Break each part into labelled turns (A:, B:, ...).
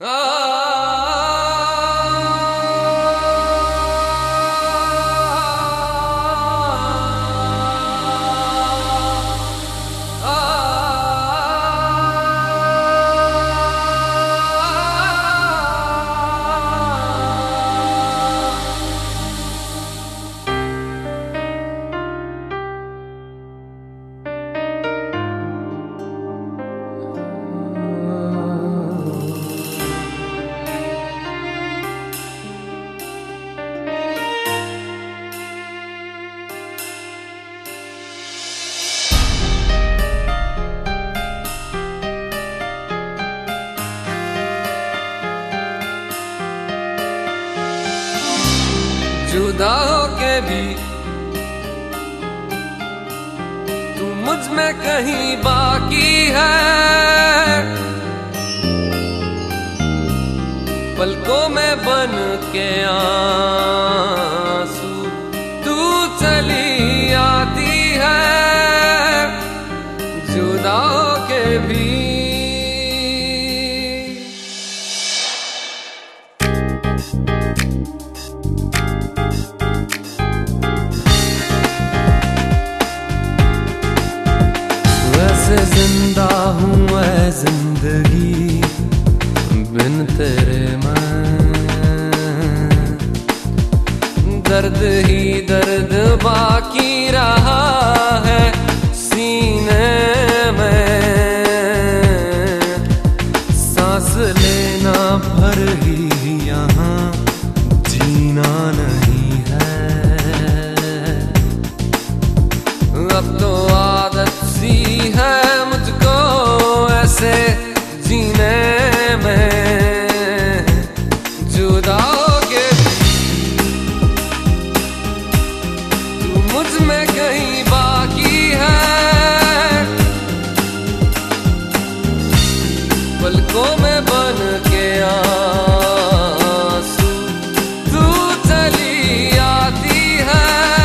A: जुदा होके भी तू मुझ में कहीं बाकी है, पलकों में बन के आंसू तू चली आती है। जुदा होके भी जिंदा हूँ मैं जिंदगी बिन तेरे मैं, दर्द ही दर्द बाकी रहा है सीने में, सांस लेना भर ही यहाँ जीना नहीं है। अब तो आदत सी है मुझको ऐसे जीने में, जुदा होके तू मुझ में कहीं बाकी है, पलकों में बन के आंसू तू चली आती है।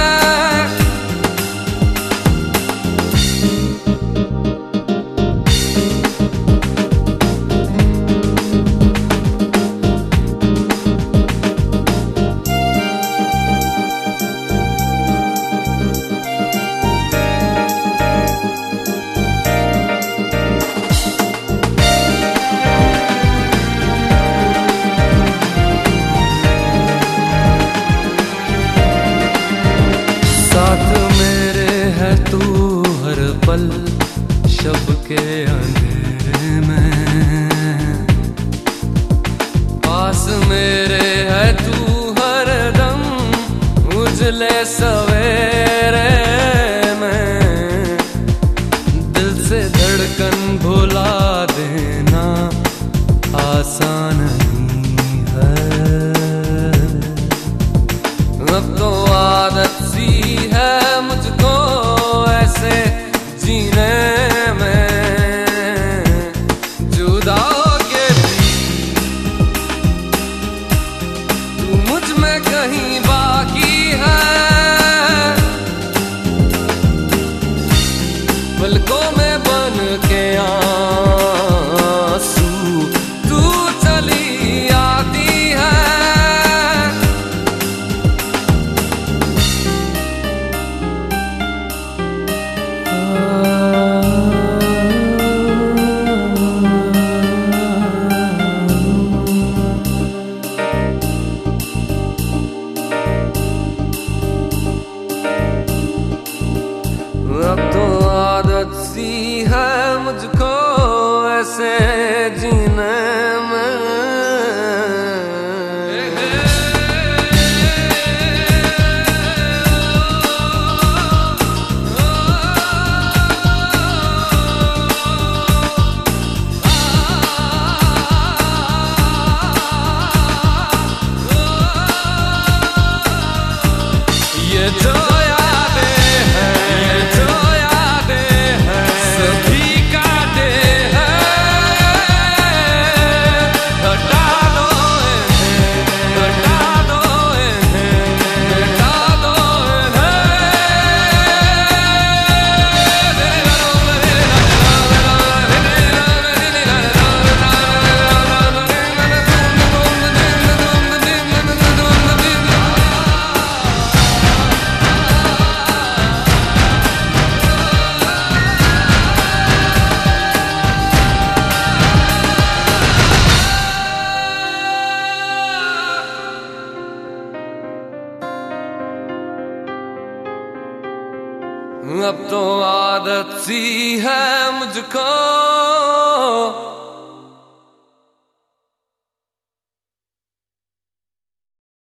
A: साथ मेरे है तू हर पल शब के अंधेरे में, पास मेरे है तू हर दम उजले सवेरे में, दिल से धड़कन भुला देना आसान नहीं है। अब तो आदत सी है मुझको ऐसे जीने में, जुदा होके भी तू मुझ में कहीं बाकी है, पलकों में बन के आंसू तू चली आती है। अब तो आदत सी है मुझको ऐसे जीने में। ये जो अब तो आदत सी है मुझको